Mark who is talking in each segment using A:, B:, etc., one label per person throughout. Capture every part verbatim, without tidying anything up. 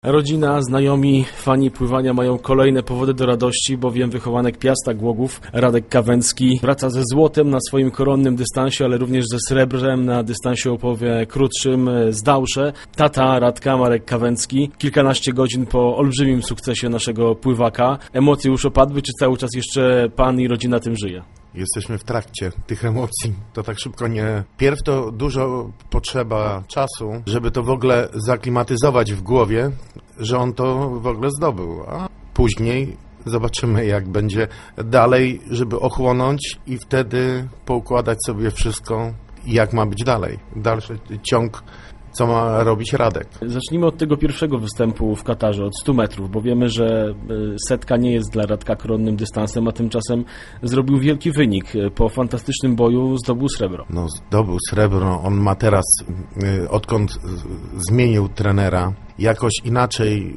A: Rodzina, znajomi, fani pływania mają kolejne powody do radości, bowiem wychowanek Piasta Głogów, Radek Kawęcki, wraca ze złotem na swoim koronnym dystansie, ale również ze srebrem na dystansie o połowie krótszym z Dałsze. Tata Radka, Marek Kawęcki, kilkanaście godzin po olbrzymim sukcesie naszego pływaka. Emocje już opadły, czy cały czas jeszcze pan i rodzina tym żyje?
B: Jesteśmy w trakcie tych emocji. To tak szybko nie... Pierw to dużo potrzeba czasu, żeby to w ogóle zaklimatyzować w głowie, że on to w ogóle zdobył. A później zobaczymy, jak będzie dalej, żeby ochłonąć i wtedy poukładać sobie wszystko, jak ma być dalej. Dalszy ciąg, co ma robić Radek.
A: Zacznijmy od tego pierwszego występu w Katarze, od stu metrów, bo wiemy, że setka nie jest dla Radka koronnym dystansem, a tymczasem zrobił wielki wynik. Po fantastycznym boju zdobył srebro.
B: No, zdobył srebro. On ma teraz, odkąd zmienił trenera, jakoś inaczej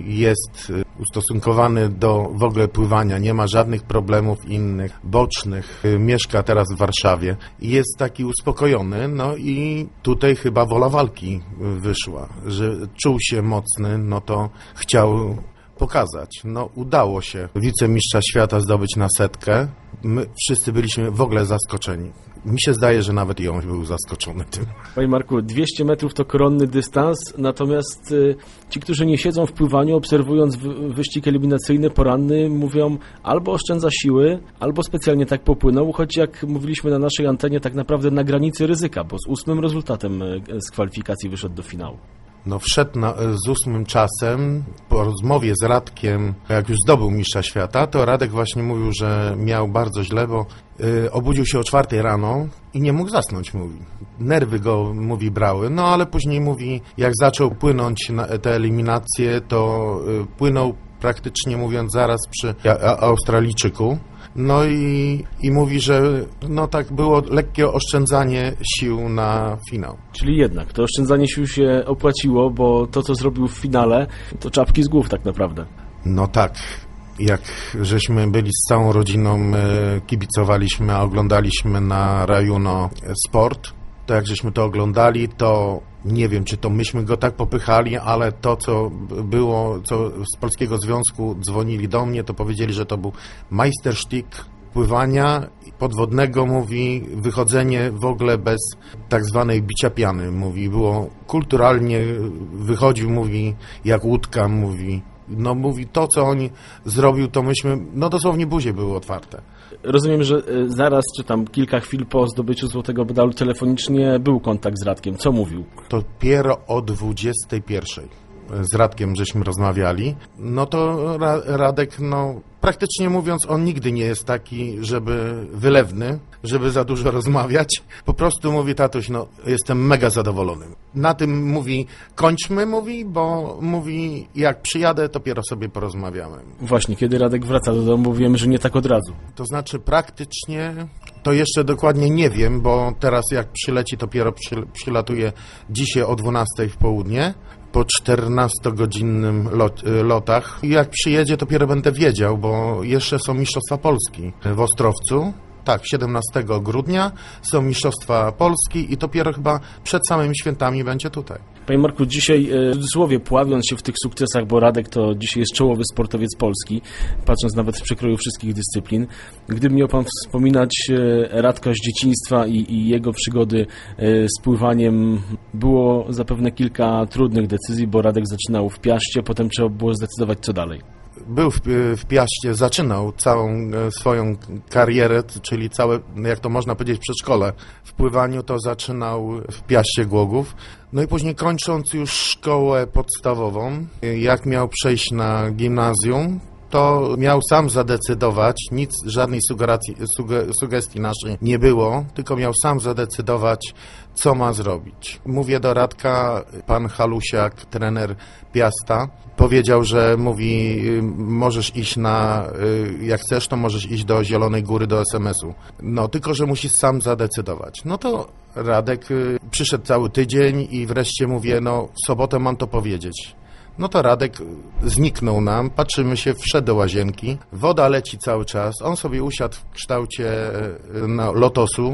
B: jest ustosunkowany do w ogóle pływania, nie ma żadnych problemów innych, bocznych, mieszka teraz w Warszawie i jest taki uspokojony, no i tutaj chyba wola walki wyszła, że czuł się mocny, no to chciał pokazać. No udało się wicemistrza świata zdobyć na setkę. My wszyscy byliśmy w ogóle zaskoczeni. Mi się zdaje, że nawet i on był zaskoczony tym.
A: Panie Marku, dwieście metrów to koronny dystans, natomiast y, ci, którzy nie siedzą w pływaniu, obserwując w, wyścig eliminacyjny poranny, mówią albo oszczędza siły, albo specjalnie tak popłynął, choć jak mówiliśmy na naszej antenie, tak naprawdę na granicy ryzyka, bo z ósmym rezultatem y, z kwalifikacji wyszedł do finału.
B: No wszedł na, z ósmym czasem, po rozmowie z Radkiem, jak już zdobył mistrza świata, to Radek właśnie mówił, że miał bardzo źle, bo y, obudził się o czwartej rano i nie mógł zasnąć, mówi. Nerwy go, mówi, brały, no ale później mówi, jak zaczął płynąć na te eliminacje, to y, płynął praktycznie mówiąc zaraz przy a, Australijczyku. No i, i mówi, że no tak było lekkie oszczędzanie sił na finał.
A: Czyli jednak to oszczędzanie sił się opłaciło, bo to, co zrobił w finale, to czapki z głów tak naprawdę.
B: No tak, jak żeśmy byli z całą rodziną, kibicowaliśmy, a oglądaliśmy na Rajuno Sport, to jak żeśmy to oglądali, to nie wiem, czy to myśmy go tak popychali, ale to, co było, co z Polskiego Związku dzwonili do mnie, to powiedzieli, że to był majstersztyk pływania podwodnego, mówi, wychodzenie w ogóle bez tak zwanej bicia piany, mówi, było kulturalnie, wychodził, mówi, jak łódka, mówi, no mówi, to, co on zrobił, to myśmy, no dosłownie buzie były otwarte.
A: Rozumiem, że zaraz, czy tam kilka chwil po zdobyciu złotego medalu telefonicznie był kontakt z Radkiem. Co mówił?
B: To dopiero o dwudziestej pierwszej z Radkiem żeśmy rozmawiali. No to Ra- Radek, no praktycznie mówiąc, on nigdy nie jest taki, żeby wylewny, żeby za dużo rozmawiać. Po prostu mówi, tatuś, no jestem mega zadowolony. Na tym mówi, kończmy, mówi, bo mówi, jak przyjadę, to dopiero sobie porozmawiamy.
A: Właśnie, kiedy Radek wraca do domu, wiemy, że nie tak od razu.
B: To znaczy praktycznie, to jeszcze dokładnie nie wiem, bo teraz jak przyleci, to dopiero przy, przylatuje dzisiaj o dwunastej w południe. Po czternastogodzinnym lot, lotach. I jak przyjedzie, to dopiero będę wiedział, bo jeszcze są Mistrzostwa Polski w Ostrowcu. Tak, siedemnastego grudnia są Mistrzostwa Polski i dopiero chyba przed samymi świętami będzie tutaj.
A: Panie Marku, dzisiaj w cudzysłowie pławiąc się w tych sukcesach, bo Radek to dzisiaj jest czołowy sportowiec polski, patrząc nawet w przekroju wszystkich dyscyplin. Gdyby miał pan wspominać Radka z dzieciństwa i, i jego przygody z pływaniem, było zapewne kilka trudnych decyzji, bo Radek zaczynał w Piaście, potem trzeba było zdecydować, co dalej.
B: Był w, w Piaście, zaczynał całą swoją karierę, czyli całe, jak to można powiedzieć, przedszkole w pływaniu, to zaczynał w Piaście Głogów. No i później kończąc już szkołę podstawową, jak miał przejść na gimnazjum, to miał sam zadecydować, nic, żadnej sugestii, sugestii naszej nie było, tylko miał sam zadecydować, co ma zrobić. Mówię do Radka, pan Halusiak, trener Piasta, powiedział, że mówi, możesz iść na, jak chcesz, to możesz iść do Zielonej Góry, do es em es u. No, tylko że musisz sam zadecydować. No to Radek przyszedł cały tydzień i wreszcie mówię, no w sobotę mam to powiedzieć. No to Radek zniknął nam, patrzymy się, wszedł do łazienki, woda leci cały czas, on sobie usiadł w kształcie no, lotosu,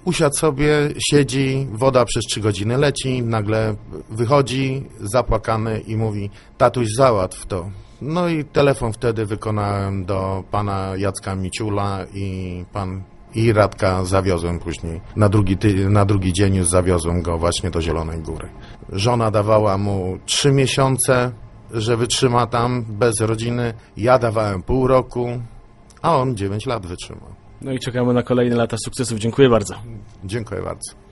B: Usiadł sobie, siedzi, woda przez trzy godziny leci, nagle wychodzi zapłakany i mówi: tatuś, załatw to. No i telefon wtedy wykonałem do pana Jacka Miciula i pan i Radka zawiozłem później. Na drugi, ty, na drugi dzień już zawiozłem go właśnie do Zielonej Góry. Żona dawała mu trzy miesiące, że wytrzyma tam bez rodziny. Ja dawałem pół roku, a on dziewięć lat wytrzymał.
A: No i czekamy na kolejne lata sukcesów. Dziękuję bardzo.
B: Dziękuję bardzo.